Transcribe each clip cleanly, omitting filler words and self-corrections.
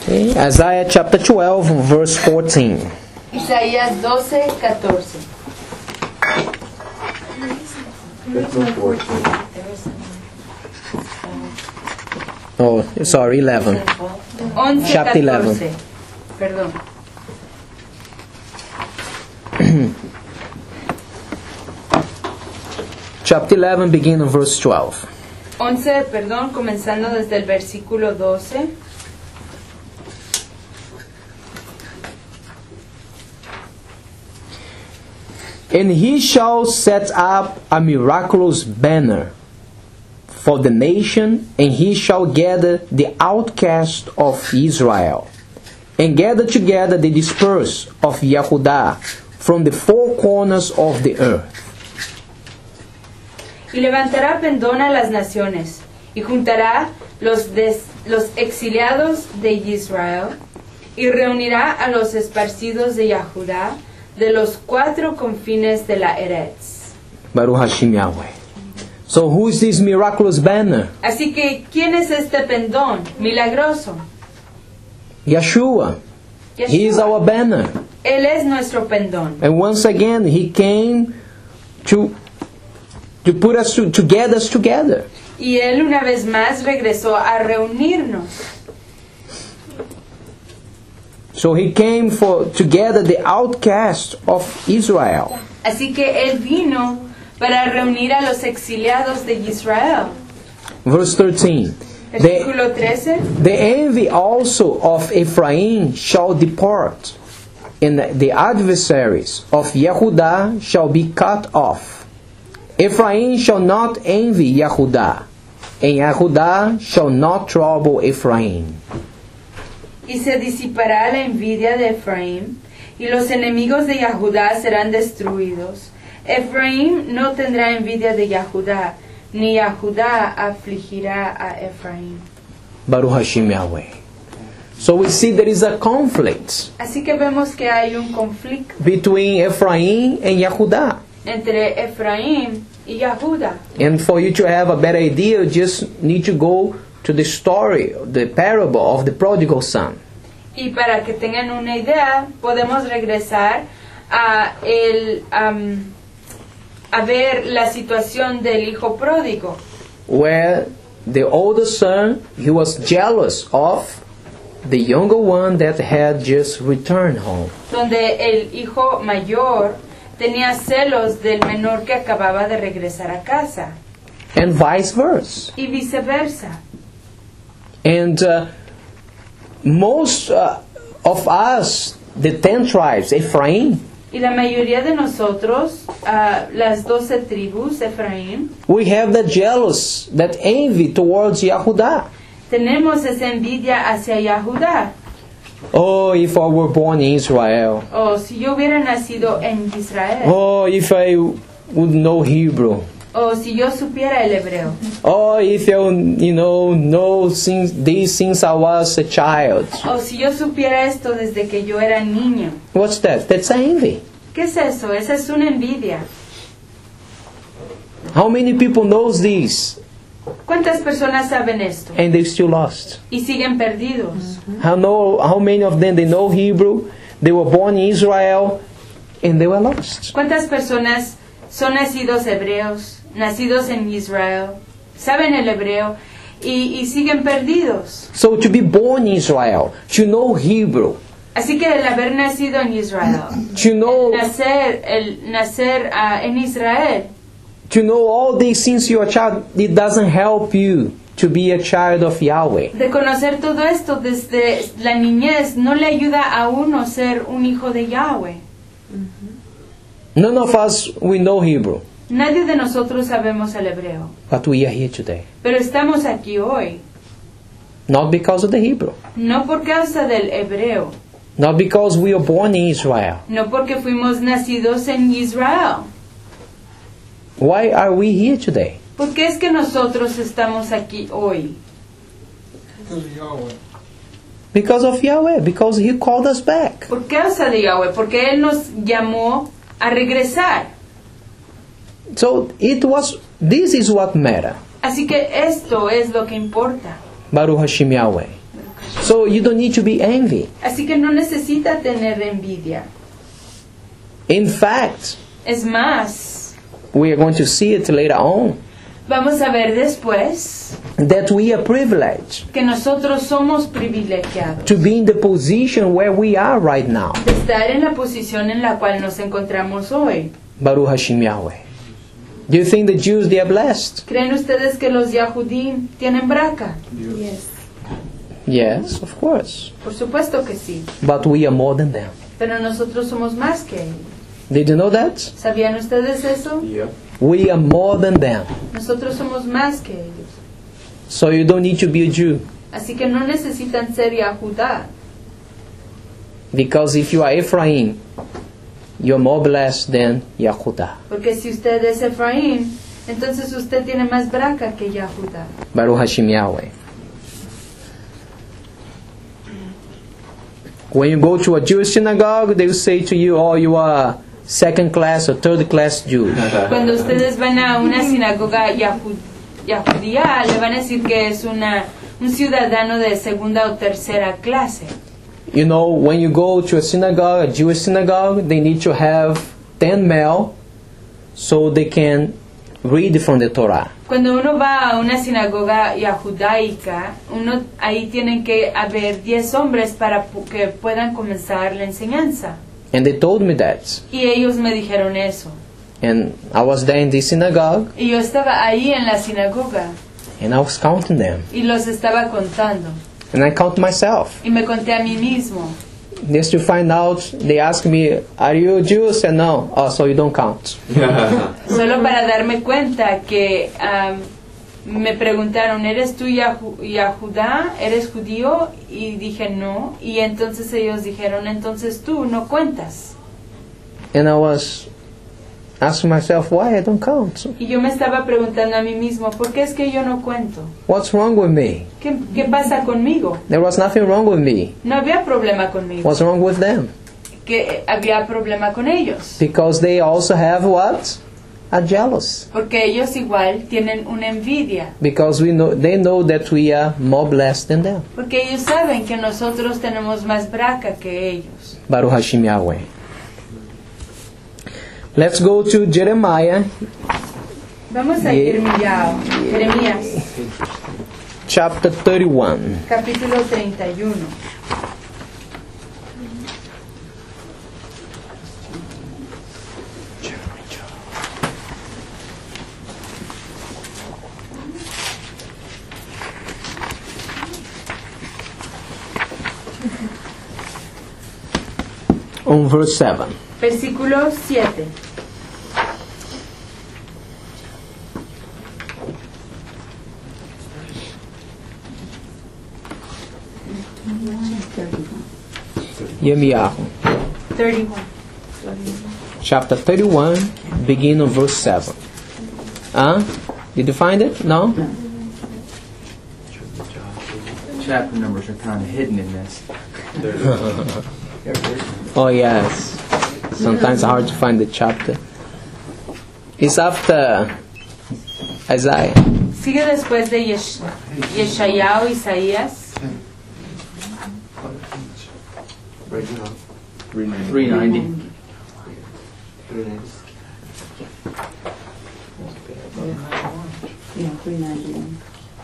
Okay. Isaiah chapter 12, verse 14. Isaías 12:14. Oh, sorry, 11. 11, Chapter 11. 14. Perdón. Chapter 11, beginning verse 12. 11, perdón, comenzando desde el versículo 12. And he shall set up a miraculous banner for the nation, and he shall gather the outcast of Israel, and gather together the dispersed of Yehudah from the four corners of the earth. Y levantará pendón a las naciones, y juntará los exiliados de Israel, y reunirá a los esparcidos de Yahudá, de los cuatro confines de la Eretz. Baruch Hashem Yahweh. So who is this miraculous banner? Así que, ¿quién es este pendón milagroso? Yeshua. He is our banner. Él es nuestro pendón. And once again, he came to put us to get us together. Y él una vez más regresó a reunirnos. So he came to gather the outcast of Israel. Así que él vino para reunir a los exiliados de Israel. Verse 13. Versículo 13. The envy also of Ephraim shall depart, and the adversaries of Yehudah shall be cut off. Ephraim shall not envy Yehudah, and Yehudah shall not trouble Ephraim. Y se disipará la envidia de Efraín, y los enemigos de Yahudá serán destruidos. Efraín no tendrá envidia de Yahudá, ni Yahudá afligirá a Efraín. Baruch Hashem Yahweh. So we see there is a conflict Así que vemos que hay un conflicto between Ephraim and Yehudah. entre Efraín y Yahudá. And for you to have a better idea, you just need to go to the story, the parable of the prodigal son. Y para que tengan una idea, podemos regresar a ver la situación del hijo pródigo, Where the older son, he was jealous of the younger one that had just returned home. donde el hijo mayor tenía celos del menor que acababa de regresar a casa, And vice versa. y viceversa. And most of us, the 10 tribes, Ephraim, Y la mayoría de nosotros, las 12 tribus de Efraín, we have that jealous, that envy towards Yehudah. tenemos esa envidia hacia Yahudá. Oh, if I were born in Israel. O si yo hubiera nacido en Israel. Oh, if I would know Hebrew. O si yo supiera el hebreo. Oh, if I, know these since I was a child. O si yo supiera esto desde que yo era niño. What's that? That's envy. ¿Qué es eso? Esa es una envidia. How many people knows this ¿Cuántas personas saben esto? and they still lost? Y siguen perdidos. How many of them they know Hebrew? They were born in Israel and they were lost. ¿Cuántas personas son nacidos hebreos, nacidos en Israel, saben el hebreo y siguen perdidos? So to be born in Israel, to know Hebrew, Así que el haber nacido en Israel, to know el nacer en Israel, to know all these things you're a child, it doesn't help you to be a child of Yahweh. de conocer todo esto desde la niñez, no le ayuda a uno ser un hijo de Yahweh. None of us, we know Hebrew, Nadie de nosotros sabemos el hebreo, but we are here today. pero estamos aquí hoy, Not because of the Hebrew. no por causa del hebreo, Not because we are born in Israel. no porque fuimos nacidos en Israel. Why are we here today? ¿Por qué es que nosotros estamos aquí hoy? Because of Yahweh, because He called us back. Por causa de Yahweh, porque Él nos llamó a regresar. So this is what matters. Así que esto es lo que importa. Baruch Hashem Yahweh. So you don't need to be envy. Así que no necesita tener envidia. In fact, Es más, we are going to see it later on, vamos a ver después that we are privileged que nosotros somos privilegiados to be in the position where we are right now. de estar en la posición en la cual nos encontramos hoy. Baruch Hashem Yahweh. Do you think the Jews, they are blessed? ¿Creen ustedes que los Yahudim tienen braca? Yes. Yes, of course. Por supuesto que sí. But we are more than them. Pero nosotros somos más que ellos. Did you know that? ¿Sabían ustedes eso? We are more than them. Nosotros somos más que ellos. So you don't need to be a Jew. Así que no necesitan ser Yahudá. Because if you are Ephraim, you're more blessed than Yehudah. Porque si usted es Efraín, entonces usted tiene más braca que Yahudá. Baruch Hashem Yahweh. When you go to a Jewish synagogue, they will say to you, oh, you are second class or third class Jew. Cuando ustedes van a una sinagoga yahudía, le van a decir que es un ciudadano de segunda o tercera clase. You know, when you go to a synagogue, a Jewish synagogue, they need to have 10 male so they can read from the Torah. Cuando uno va a una sinagoga yahudaica, ahí tienen que haber 10 hombres para que puedan comenzar la enseñanza. And they told me that. Y ellos me dijeron eso. And I was there in the synagogue Y yo estaba ahí en la sinagoga and I was counting them. y los estaba contando. And I count myself. Y me conté a mí mismo. Just to find out, they asked me, are you a Jew? I said no. Oh, so you don't count. Solo para darme cuenta que me preguntaron, ¿eres tú Yahudá? ¿Eres judío? Y dije no. Y entonces ellos dijeron, entonces tú no cuentas. And I was asking myself, why I don't count? Y yo me estaba preguntando a mí mismo, ¿por qué es que yo no cuento? What's wrong with me? ¿Qué pasa conmigo? There was nothing wrong with me. No había problema conmigo. What's wrong with them? Que había problema con ellos. Because they also have what? Are jealous. Porque ellos igual tienen una envidia. Because they know that we are more blessed than them. Porque ellos saben que nosotros tenemos más braca que ellos. Baruch Hashem Yahweh. Let's go to Jeremiah. Vamos a Jeremías, Chapter 31. capítulo 31. On verse 7. Versículo 7. Yirmiyahu. 31. Chapter 31, begin on verse 7. Did you find it? No? Chapter numbers are kind of hidden in this. Oh yes. Sometimes it's hard to find the chapter. It's after Isaiah. Sigue después de Yeshayahu, Isaías. 390. Yeah, 391.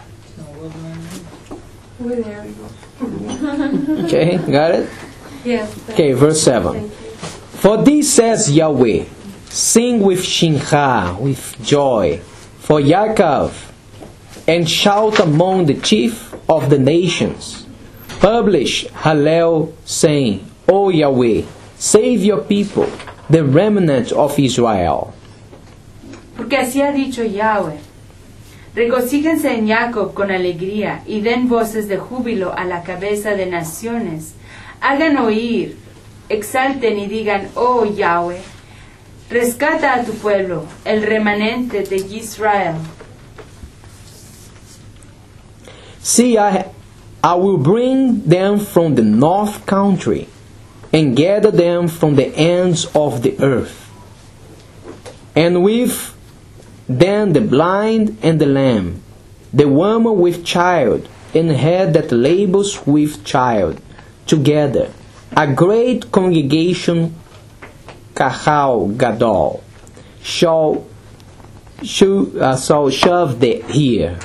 Okay, got it? Yes. Okay, verse 7. For this says Yahweh, sing with Shincha, with joy, for Yaakov, and shout among the chief of the nations. Publish Hallel, saying, O Yahweh, save your people, the remnant of Israel. Porque así ha dicho Yahweh. Regocíjense en Jacob con alegría y den voces de júbilo a la cabeza de naciones. Hagan oír, exalten y digan, oh Yahweh, rescata a tu pueblo, el remanente de Israel. See, I will bring them from the north country and gather them from the ends of the earth. And with them the blind and the lame, the woman with child and her that labors with child, together, a great congregation, Kahal Gadol, shall shove here.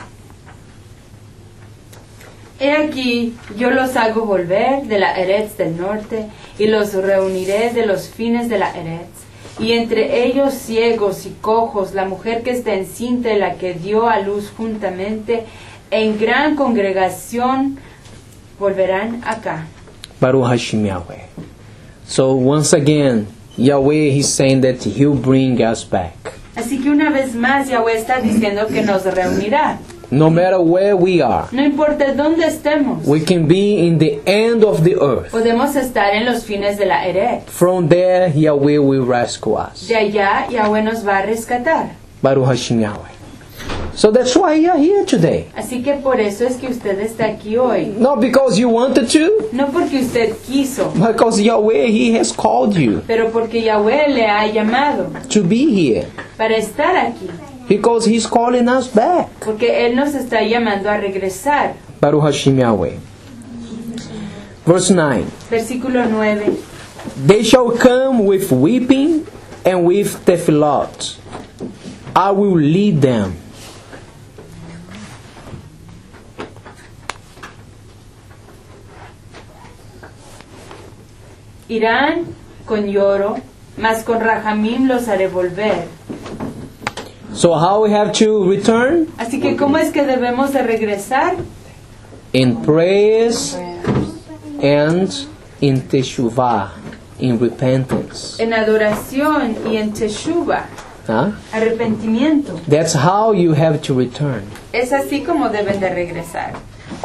He aquí, yo los hago volver de la Eretz del norte, y los reuniré de los fines de la Eretz. Y entre ellos ciegos y cojos, la mujer que está encinta y la que dio a luz juntamente, en gran congregación volverán acá. Baruch Hashem Yahweh. So once again, Yahweh, He's saying that He'll bring us back. Así que una vez más Yahweh está diciendo que nos reunirá. No matter where we are, No importa dónde estemos, we can be in the end of the earth. podemos estar en los fines de la Eretz. From there, Yahweh will rescue us. De allá Yahweh nos va a rescatar. Baruch Hashem Yahweh. So that's why you're here today. Así que por eso es que usted está aquí hoy. Not because you wanted to, No porque usted quiso, because Yahweh, He has called you pero porque Yahweh le ha llamado to be here. para estar aquí. Because He's calling us back. Porque Él nos está llamando a regresar. Baruch Hashem Yahweh. Verse 9. Versículo 9. They shall come with weeping and with tefillot. I will lead them. Irán con lloro, mas con rajamim los haré volver. So how we have to return? Así que ¿cómo es que debemos de regresar? In prayers and in teshuvah, in repentance. En adoración y en teshuva, Huh? arrepentimiento. That's how you have to return. Es así como deben de regresar.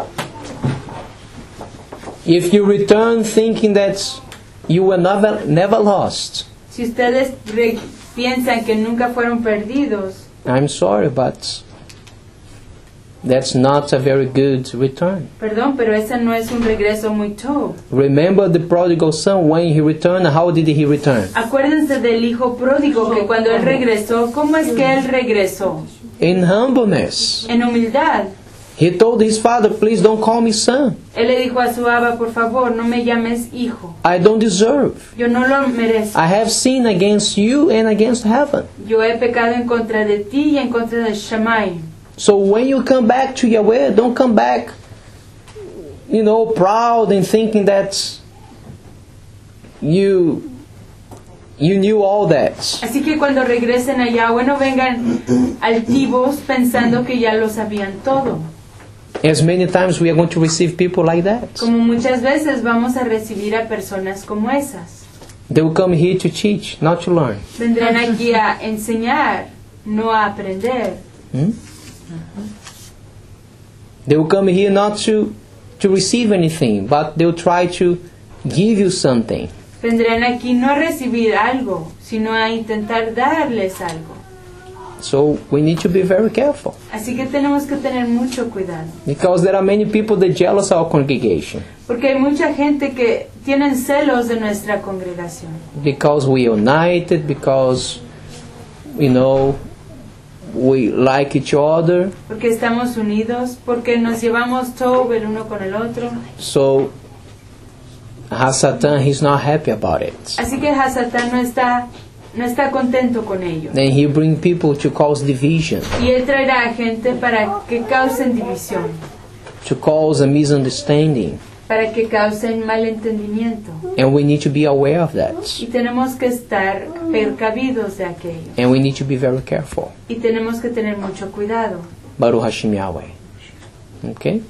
If you return thinking that you were never lost, Si ustedes piensan que nunca fueron perdidos, I'm sorry, but that's not a very good return. perdón, pero ese no es un regreso muy tov. Remember the prodigal son, when he returned, how did he return? Acuérdense del hijo pródigo que cuando él regresó, ¿cómo es que él regresó? In humbleness. En humildad. He told his father, please don't call me son. Él le dijo a su Abba, por favor, no me llames hijo. I don't deserve. Yo no lo merezco. I have sinned against you and against heaven. Yo he pecado en contra de ti y en contra de Shammai. So when you come back to Yahweh, don't come back, proud and thinking that you knew all that. Así que cuando regresen a Yahweh no vengan altivos pensando que ya lo sabían todo. As many times we are going to receive people like that. Como muchas veces vamos a recibir a personas como esas. They will come here to teach, not to learn. Vendrán aquí a enseñar, no a aprender. They will come here not to receive anything, but they will try to give you something. Vendrán aquí no a recibir algo, sino a intentar darles algo. So we need to be very careful, Así que tenemos que tener mucho cuidado. because there are many people that jealous our congregation, Porque hay mucha gente que tienen celos de nuestra congregación. because we are united, because we like each other. Porque estamos unidos, porque nos llevamos todo el uno con el otro. So Hasatan, he's not happy about it. Así que Hasatán no está contento con ello. Then he bring people to cause division, Y él traerá a gente para que causen división, to cause a misunderstanding, para que causen malentendimiento. and we need to be aware of that, Y tenemos que estar precavidos de aquello. and we need to be very careful. Y tenemos que tener mucho cuidado. Baruch Hashem Yahweh. Okay?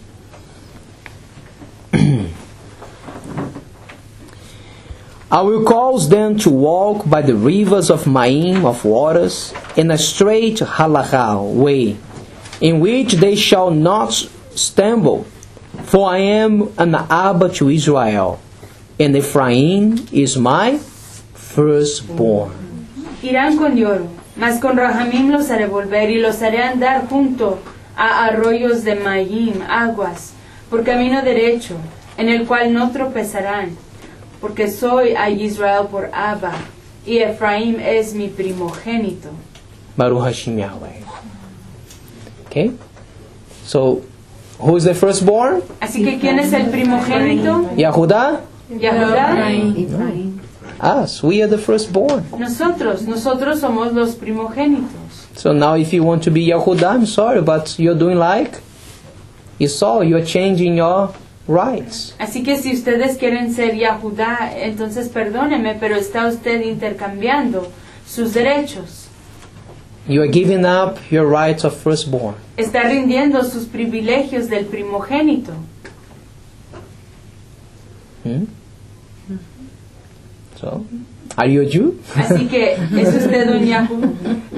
I will cause them to walk by the rivers of Maim of waters, in a straight halakha way, in which they shall not stumble. For I am an Abba to Israel, and Ephraim is my firstborn. Irán con lloro, mas con Rajamim los haré volver y los haré andar junto a arroyos de Mayim, aguas, por camino derecho, en el cual no tropezarán, porque soy a Israel por Abba, y Efraín es mi primogénito. Baruch Hashem Yahweh. Okay? So, Who is the firstborn? Así que ¿quién es el primogénito? Yehuda? Yahudá. Efraín. Us. We are the firstborn. Nosotros somos los primogénitos. So now if you want to be Yehuda, I'm sorry, but you're doing like Esau. You're changing your rights. Así que si ustedes quieren ser Yahudá, entonces perdóneme, pero está usted intercambiando sus derechos. You are giving up your rights of firstborn. Está rindiendo sus privilegios del primogénito. So, are you a Jew? Así que es usted un Yahudí.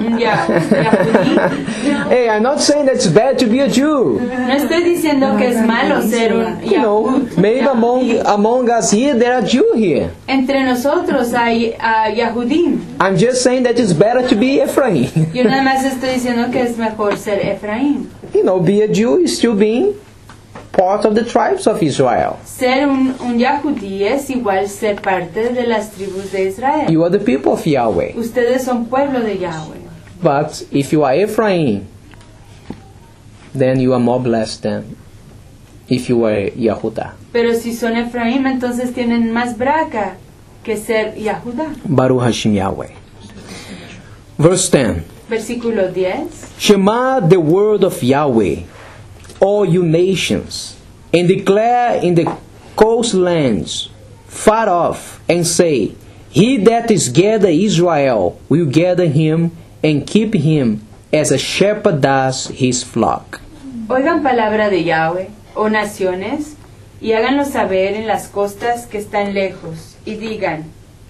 Hey, I'm not saying that it's bad to be a Jew. No estoy diciendo que es malo ser un You know, Yahud. maybe among us here, there are Jews here. Entre nosotros hay Yahudim. I'm just saying that it's better to be Ephraim. Yo nada más estoy diciendo que es mejor ser Efraín. You know, be a Jew is still being part of the tribes of Israel. Ser un Yahudí es igual ser parte de las tribus de Israel. You are the people of Yahweh. Ustedes son pueblo de Yahweh. But if you are Ephraim, then you are more blessed than if you are Yehuda. Pero si son Efraín, entonces tienen más braca que ser Yahudá. Baruch Hashem Yahweh. Verse 10. Versículo 10. Shema the word of Yahweh, all you nations, and declare in the coastlands far off, and say, He that is gather Israel will gather him and keep him as a shepherd does his flock. Oigan palabra de Yahweh, oh naciones, y háganlo saber en las costas que están lejos, y digan,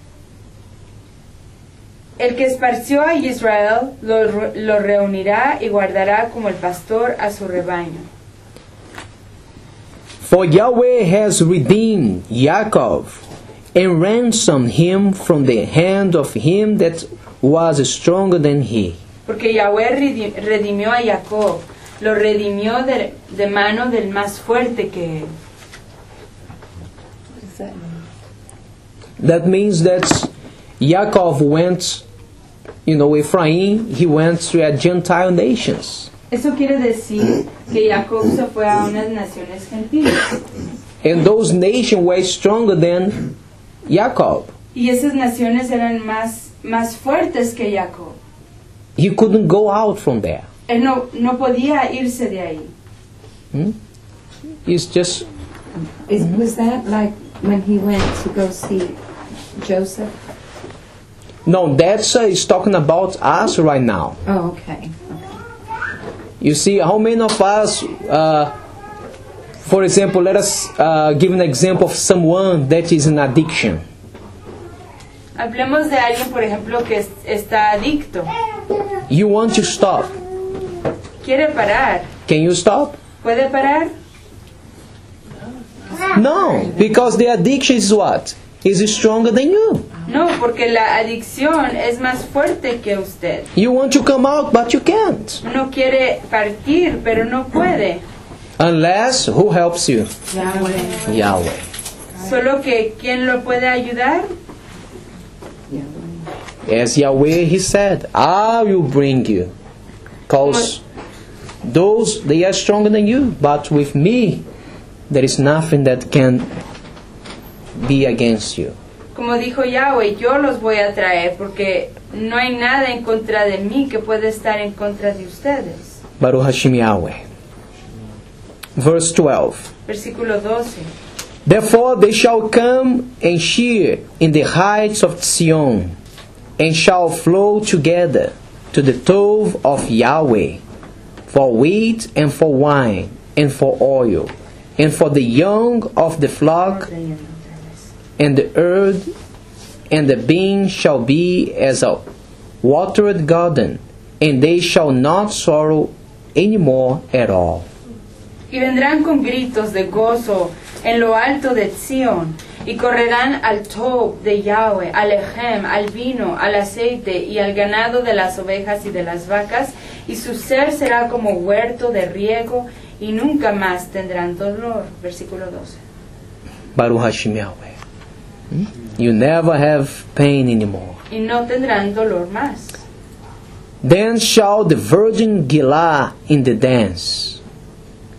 el que esparció a Israel lo reunirá y guardará como el pastor a su rebaño. For Yahweh has redeemed Yaakov, and ransomed him from the hand of him that was stronger than he. Porque Yahweh redimió a Jacob, lo redimió de mano del más fuerte que él. What does that mean? That means that Yaakov went, Ephraim, he went to Gentile nations. Eso quiere decir que Jacob se fue a unas naciones gentiles. And those nations were stronger than Yaakov. Y esas naciones eran más fuertes que Jacob. He couldn't go out from there. Él no podía irse de ahí. He's just, Was that like when he went to go see Joseph? no, that's is talking about us right now. Oh, okay. You see, how many of us, for example, let us give an example of someone that is in addiction. Hablemos de alguien, por ejemplo, que está adicto. You want to stop. Quiere parar. Can you stop? ¿Puede parar? No, because the addiction is what? Is stronger than you. No, porque la adicción es más fuerte que usted. You want to come out, but you can't. Uno quiere partir, pero no puede. Unless, who helps you? Yahweh. Yahweh. Solo que, ¿quién lo puede ayudar? As Yahweh, He said, I will bring you. Because those, they are stronger than you. But with me, there is nothing that can be against you. Como dijo Yahweh, yo los voy a traer, porque no hay nada en contra de mí que pueda estar en contra de ustedes. Baruch Hashem Yahweh. Verse 12. Versículo 12. Therefore they shall come and shear in the heights of Zion, and shall flow together to the Tov of Yahweh, for wheat and for wine, and for oil, and for the young of the flock, and the earth and the bean shall be as a watered garden, and they shall not sorrow any more at all. Y vendrán con gritos de gozo en lo alto de Sión, y correrán al Tob de Yahweh, al Echem, al vino, al aceite y al ganado de las ovejas y de las vacas, y su ser será como huerto de riego, y nunca más tendrán dolor. Versículo 12. Baruch Hashem Yahweh. You never have pain anymore. Y no tendrán dolor más. Then shall the virgin Gilah in the dance,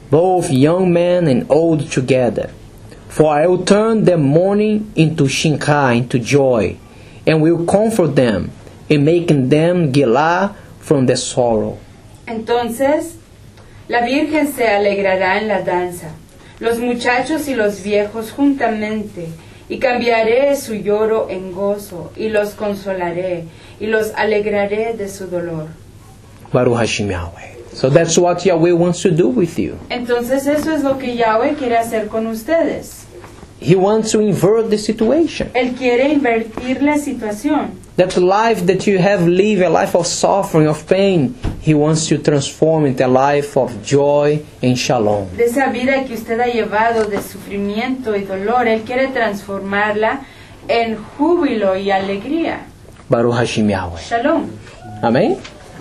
both young men and old together. For I will turn their mourning into shinka, into joy, and will comfort them, and making them gila from their sorrow. Entonces la Virgen se alegrará en la danza, los muchachos y los viejos juntamente, y cambiaré su lloro en gozo, y los consolaré, y los alegraré de su dolor. Baruch Hashem Yahweh. So that's what Yahweh wants to do with you. Entonces eso es lo que Yahweh quiere hacer con ustedes. He wants to invert the situation. Él quiere invertir la situación. That life that you have lived, a life of suffering, of pain, He wants to transform into a life of joy and shalom. De esa vida que usted ha llevado de sufrimiento y dolor, Él quiere transformarla en júbilo y alegría. Baruch Hashem Yahweh. Shalom. Amen?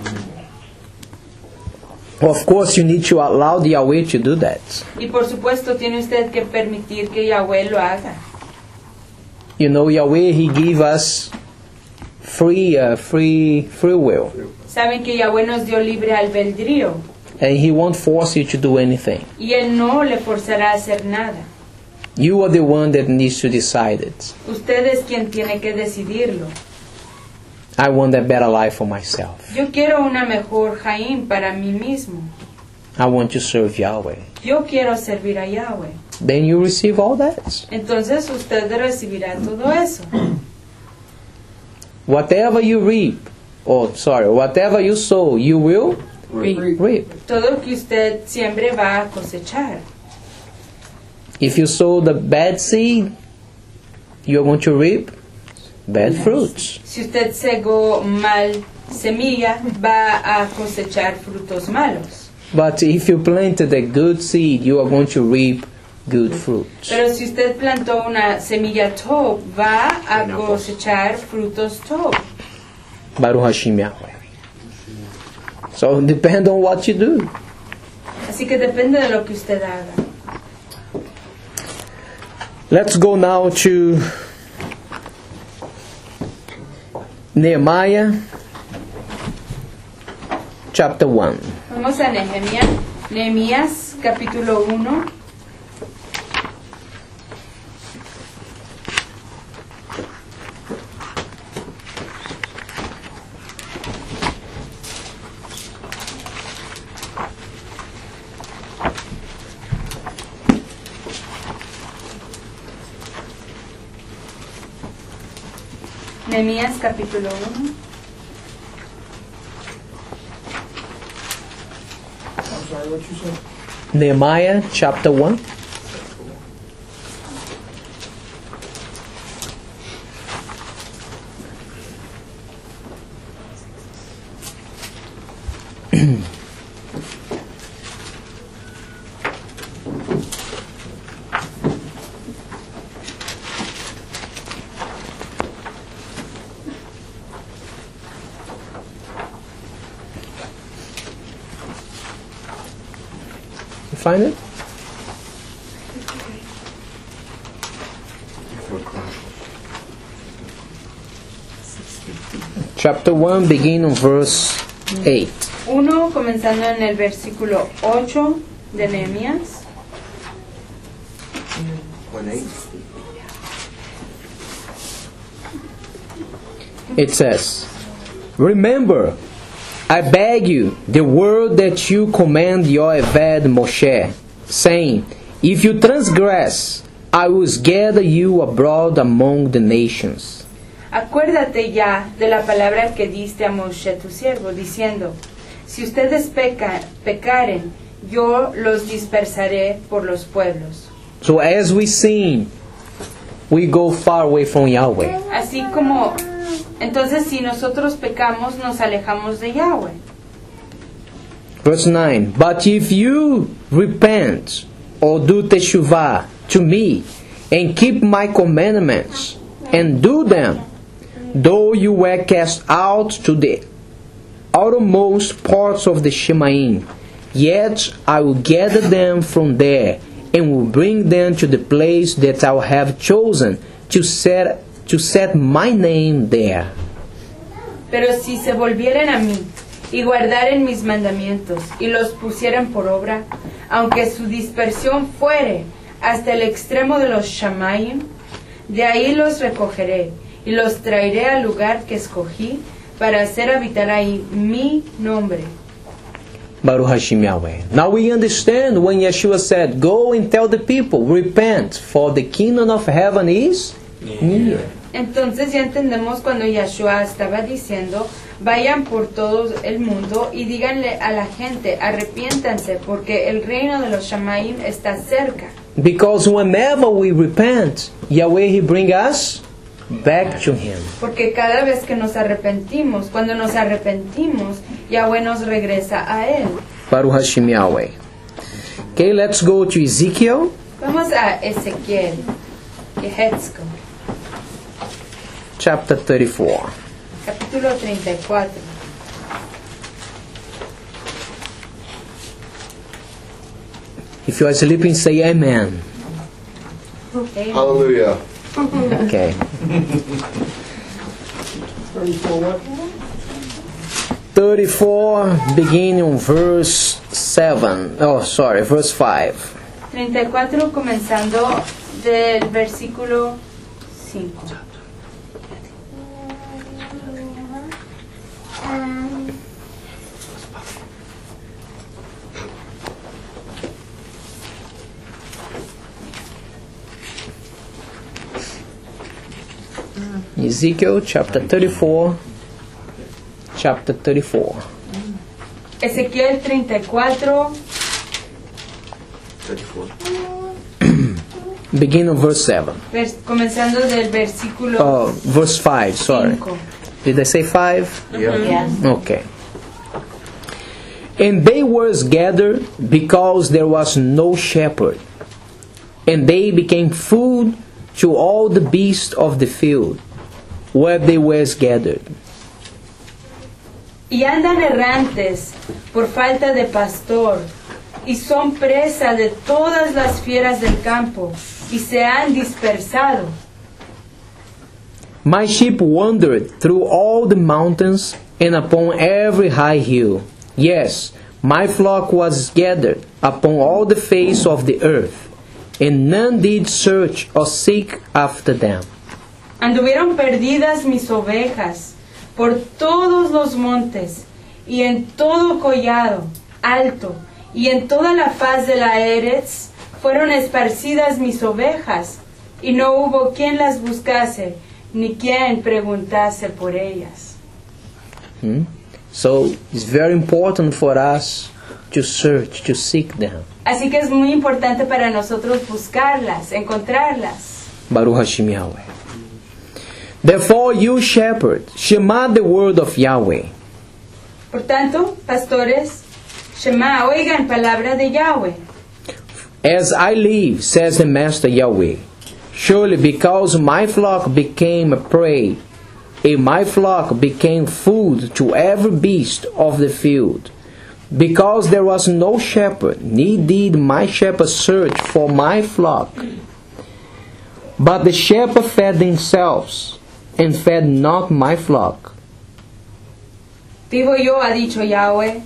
Of course, you need to allow the Yahweh to do that. Y por supuesto tiene usted que permitir que Yahweh lo haga. You know, Yahweh, He give us free will. Saben que Yahweh nos dio libre albedrío And He won't force you to do anything. y Él no le forzará a hacer nada. You are the one that needs to decide it. Usted es quien tiene que decidirlo. I want a better life for myself. Yo quiero una mejor Jaim para mí mismo. I want to serve Yahweh. Yo quiero servir a Yahweh. Then you receive all that. Entonces usted recibirá todo eso. Whatever you reap, whatever you sow, you will reap. Todo lo que usted siempre va a cosechar. If you sow the bad seed, you're going to reap bad fruits. Si usted segó mal semilla, va a cosechar frutos malos. But if you planted a good seed, you are going to reap good fruits. Pero si usted plantó una semilla top, va a cosechar frutos top. Baruch Hashem Yahweh. So depend on what you do. Así que depende de lo que usted haga. Let's go now to Nehemiah chapter 1. Vamos a Nehemías capítulo 1. Nehemías capítulo 1. I'm sorry, what you said? Nehemiah chapter 1. Find it? Chapter 1, begin on verse 8. 1, comenzando en el versículo 8 de Nehemías. 1:8. It says, Remember, I beg you, the word that you command your Eved Moshe, saying, If you transgress, I will gather you abroad among the nations. Acuérdate ya de la palabra que diste a Moshe tu siervo, diciendo, si ustedes pecaren, yo los dispersaré por los pueblos. So as we sin, we go far away from Yahweh. Así como, entonces si nosotros pecamos, nos alejamos de Yahweh. Verse 9, But if you repent or do teshuvah to me and keep my commandments and do them, though you were cast out to the outermost parts of the Shemaim, yet I will gather them from there and will bring them to the place that I have chosen to set my name there. Pero si se volvieren a mí y guardaren mis mandamientos, y los pusieren por obra, aunque su dispersión fuere hasta el extremo de los Shamayim, de ahí los recogeré, y los traeré al lugar que escogí, para hacer habitar ahí mi nombre. Baruch Hashem Yahweh. Now we understand when Yeshua said, "Go and tell the people, repent, for the kingdom of heaven is near." Entonces ya entendemos cuando Yeshua estaba diciendo, vayan por todo el mundo y díganle a la gente, arrepiéntanse, porque el reino de los Shamayim está cerca. Because whenever we repent, Yahweh He bring us back to Him. Porque cada vez que nos arrepentimos, cuando nos arrepentimos, Yahweh nos regresa a Él. Baruch Hashem Yahweh. Okay, let's go to Ezekiel. Vamos a Ezequiel, Yehezkel, Chapter 34. capítulo 34. If you are sleeping, say Amen. Hallelujah. Okay. 34, beginning on verse 7. Oh, sorry, verse 5. 34 comenzando del versículo 5. Ezekiel chapter 34. Chapter 34. Ezequiel 34, 34. Begin on verse 7. comenzando del versículo Oh, verse 5, sorry. 5. Did I say 5? Yeah. Okay. And they were gathered because there was no shepherd, and they became food to all the beasts of the field, where they were gathered. Y andan errantes por falta de pastor, y son presa de todas las fieras del campo, y se han dispersado. My sheep wandered through all the mountains and upon every high hill. Yes, my flock was gathered upon all the face of the earth, and none did search or seek after them. Anduvieron perdidas mis ovejas por todos los montes, y en todo collado alto, y en toda la faz de la Eretz fueron esparcidas mis ovejas, y no hubo quien las buscase, ni quien preguntase por ellas. So it's very important for us to search, to seek them. Así que es muy importante para nosotros buscarlas, encontrarlas. Baruch Hashem Yahweh. Therefore, you shepherds, shema the word of Yahweh. Por tanto, pastores, Shema, oigan palabra de Yahweh. As I live, says the Master Yahweh, surely because my flock became a prey, and my flock became food to every beast of the field, because there was no shepherd, neither did my shepherd search for my flock. But the shepherd fed themselves, and fed not my flock. Vivo yo, ha dicho Yahweh,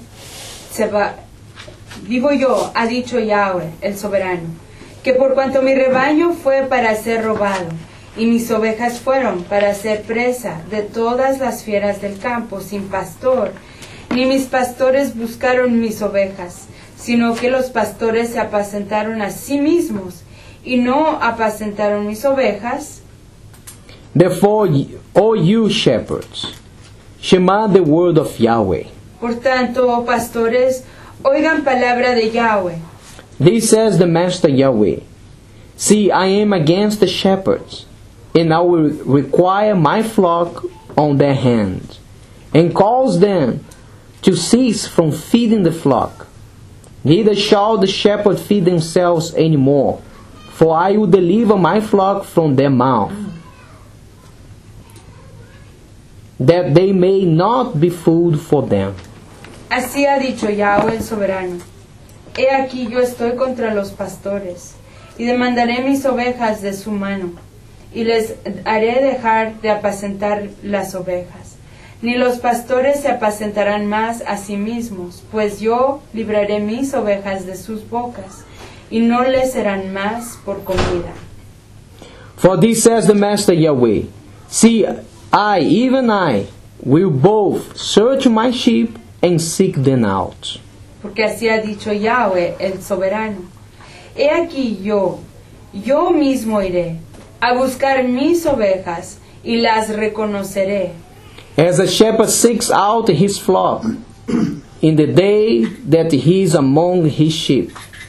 vivo yo, ha dicho Yahweh, el soberano, que por cuanto mi rebaño fue para ser robado, y mis ovejas fueron para ser presa de todas las fieras del campo sin pastor, ni mis pastores buscaron mis ovejas, sino que los pastores se apacentaron a sí mismos, y no apacentaron mis ovejas. Therefore, O you shepherds, shema the word of Yahweh. Por tanto, oh pastores, oigan palabra de Yahweh. This says the Master Yahweh, see, I am against the shepherds, and I will require my flock on their hand, and cause them to cease from feeding the flock. Neither shall the shepherd feed themselves any more, for I will deliver my flock from their mouth, that they may not be food for them. Así ha dicho Yahweh el soberano. He aquí yo estoy contra los pastores, y demandaré mis ovejas de su mano, y les haré dejar de apacentar las ovejas. ni los pastores se apacentarán más a sí mismos, pues yo libraré mis ovejas de sus bocas, y no les serán más por comida. For this says the Master Yahweh, see, I, even I, will both search my sheep and seek them out. Porque así ha dicho Yahweh, el soberano. He aquí yo mismo iré a buscar mis ovejas y las reconoceré. As a shepherd seeks out his flock in the day that he is among his sheep,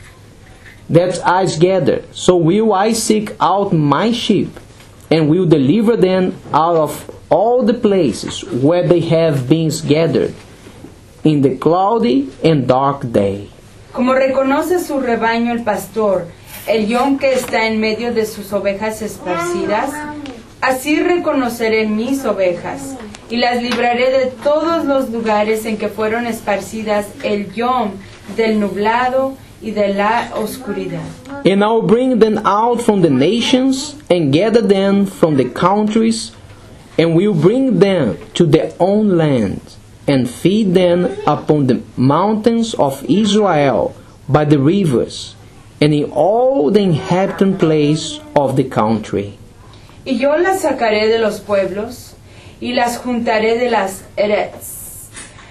that is gathered, so will I seek out my sheep, and will deliver them out of all the places where they have been scattered in the cloudy and dark day. Como reconoce su rebaño el pastor, el yom que está en medio de sus ovejas esparcidas, así reconoceré mis ovejas, y las libraré de todos los lugares en que fueron esparcidas el yom del nublado y de la oscuridad. And I will bring them out from the nations, and gather them from the countries, and will bring them to their own land, and feed them upon the mountains of Israel, by the rivers, and in all the inhabited place of the country. Y yo las sacaré de los pueblos, y las juntaré de las Eretz.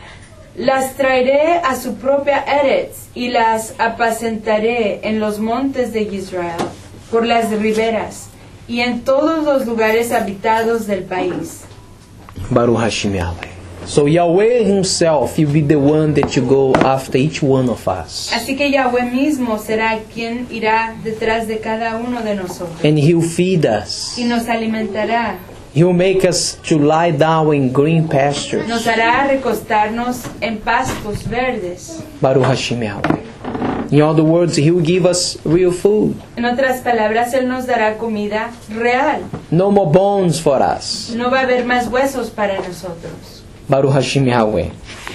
Las traeré a su propia Eretz, y las apacentaré en los montes de Israel, por las riberas, y en todos los lugares habitados del país. Baruch Hashem Yahweh. So Yahweh himself will be the one that you go after each one of us. Así que Yahweh mismo será quien irá detrás de cada uno de nosotros. And he'll feed us. Y nos alimentará. He'll make us to lie down in green pastures. Nos hará recostarnos en pastos verdes. Baruch Hashem Yahweh. In other words, he will give us real food. En otras palabras, Él nos dará comida real. No more bones for us. No va a haber más huesos para nosotros. Baruch Hashem Yahweh.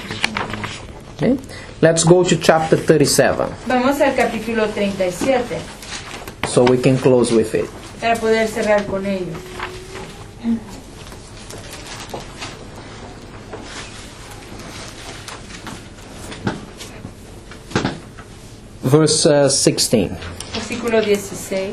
Okay? Let's go to chapter 37, Vamos al capítulo 37 so we can close with it. para poder cerrar con ello. Verse 16. Versículo 16.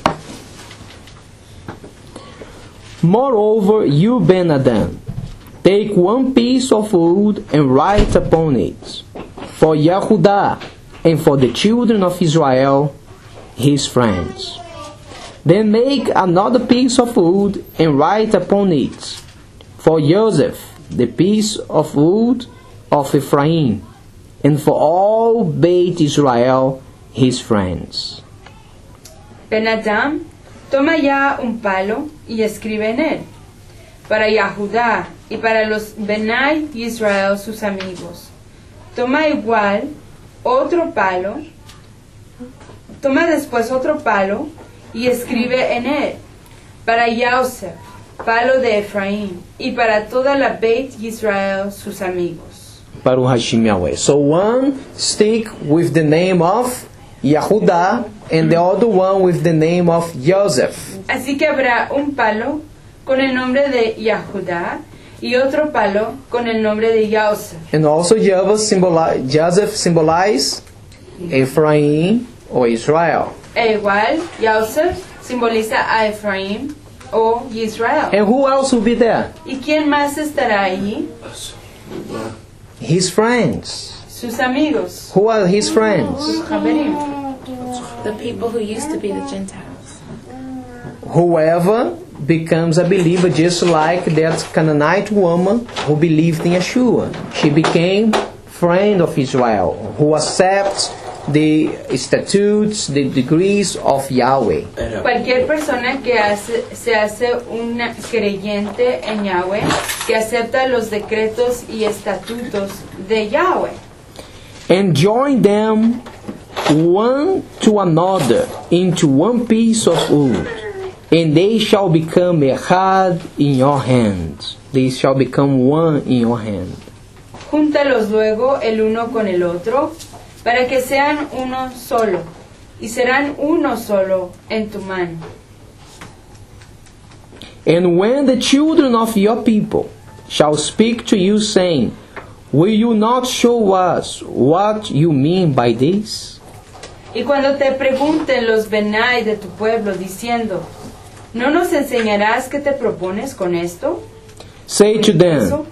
Moreover, you, Ben-Hadad, take one piece of wood and write upon it, for Yehudah and for the children of Israel, his friends. Then make another piece of wood and write upon it, for Joseph, the piece of wood of Ephraim, and for all Beit Israel, his friends. Ben-Hadad, toma ya un palo y escribe en él, para Yahudá y para los Benai Israel sus amigos. Toma igual otro palo, toma después otro palo y escribe en él, para Joseph, palo de Efraín, y para toda la Beit Israel sus amigos. Baruch Hashem Yahweh. So one stick with the name of Yehudah and the other one with the name of Joseph. Así que habrá un palo con el nombre de Yahudá y otro palo con el nombre de Joseph. And also Joseph symbolize Ephraim or Israel. E igual, Joseph simboliza a Efraín o Israel. And who else will be there? ¿Y quién más estará allí? His friends. Sus amigos, Who are his friends? sus Haberim. The people who used to be the Gentiles. Whoever becomes a believer, just like that Canaanite woman who believed in Yeshua. She became friend of Israel, who accepts the statutes, the decrees of Yahweh. Cualquier persona que se hace una creyente en Yahweh, que acepta los decretos y estatutos de Yahweh. And join them one to another into one piece of wood, and they shall become echad in your hand. They shall become one in your hand. Júntalos luego el uno con el otro, para que sean uno solo, y serán uno solo en tu mano. And when the children of your people shall speak to you, saying, Will you not show us what you mean by this? Y cuando te pregunten los Benai de tu pueblo, diciendo, ¿no nos enseñarás qué te propones con esto? Say to Eso.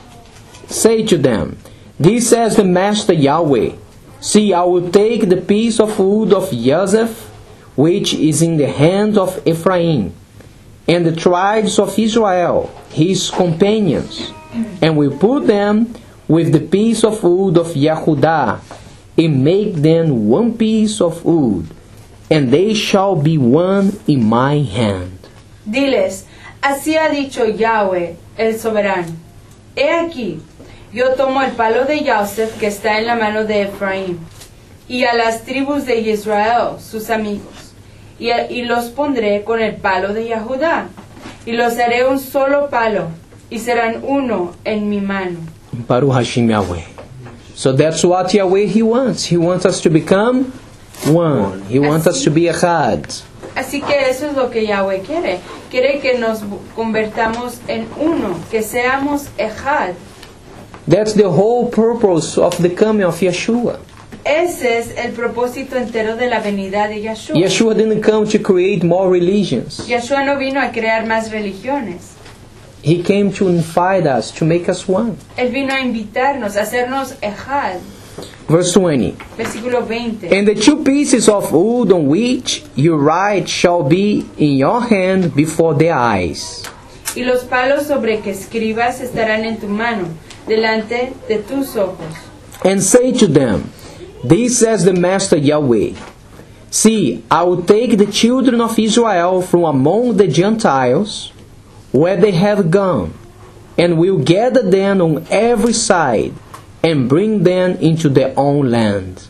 them, This says the Master Yahweh, See, I will take the piece of wood of Joseph, which is in the hand of Ephraim, and the tribes of Israel, his companions, and will put them with the piece of wood of Yehudah, and make them one piece of wood, and they shall be one in my hand. Diles, así ha dicho Yahweh, el soberano. He aquí, yo tomo el palo de Joseph que está en la mano de Efraín, y a las tribus de Israel, sus amigos, y los pondré con el palo de Yehudá, y los haré un solo palo, y serán uno en mi mano. Baruch Hashem Yahweh. So that's what Yahweh He wants. He wants us to become one. He wants us to be echad. Así que eso es lo que Yahweh quiere. Quiere que nos convertamos en uno, que seamos echad. That's the whole purpose of the coming of Yeshua. Ese es el propósito entero de la venida de Yeshua. Yeshua didn't come to create more religions. Yeshua no vino a crear más religiones. He came to invite us, to make us one. Él vino a invitarnos, a hacernos ejad. Verse 20. Versículo 20. And the two pieces of wood on which you write shall be in your hand before their eyes. Y los palos sobre que escribas estarán en tu mano, delante de tus ojos. And say to them, This says the Master Yahweh, See, I will take the children of Israel from among the Gentiles, where they have gone, and will gather them on every side, and bring them into their own land.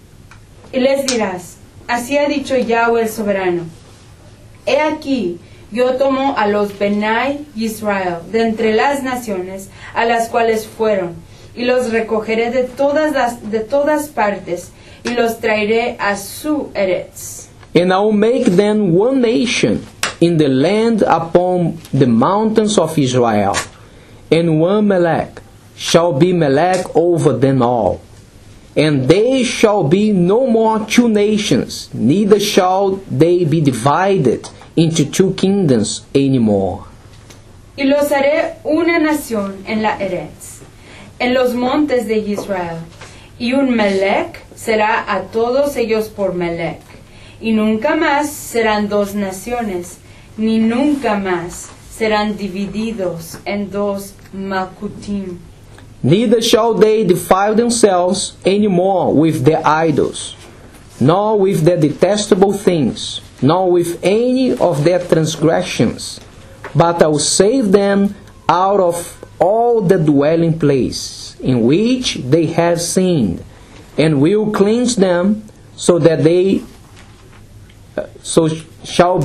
Y les dirás, así ha dicho Yahweh el soberano. He aquí, yo tomo a los Benai Israel de entre las naciones a las cuales fueron, y los recogeré de todas partes, y los traeré a su Eretz. And I will make them one nation in the land upon the mountains of Israel, and one Melech shall be Melech over them all. And they shall be no more two nations, neither shall they be divided into two kingdoms anymore. Y los haré una nación en la Eretz, en los montes de Israel, y un Melech será a todos ellos por Melech, y nunca más serán dos naciones, ni nunca más serán divididos en dos Malkutim. Neither shall they defile themselves any more with their idols, nor with their detestable things, nor with any of their transgressions, but I will save them out of all the dwelling place in which they have sinned, and will cleanse them, so that they so shall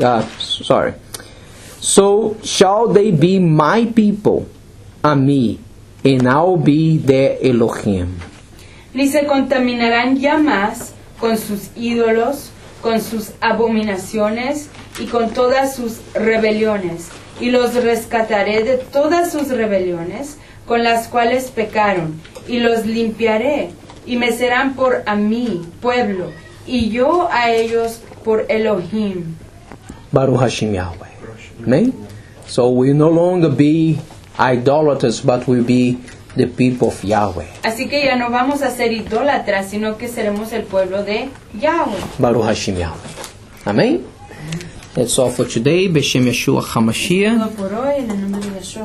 they be my people, and me, and I'll be their Elohim. Ni se contaminarán ya más con sus ídolos, con sus abominaciones y con todas sus rebeliones, y los rescataré de todas sus rebeliones con las cuales pecaron, y los limpiaré, y me serán por a mí pueblo, y yo a ellos por Elohim. Baruch Hashem Yahweh. Amen? So we no longer be idolaters, but we be the people of Yahweh. Así que ya no vamos a ser idólatras, sino que seremos el pueblo de Yahweh. Baruch Hashem Yahweh. Amen? That's all for today. B'Shem Yeshua HaMashiach. Todo por hoy, en el nombre de Yeshua.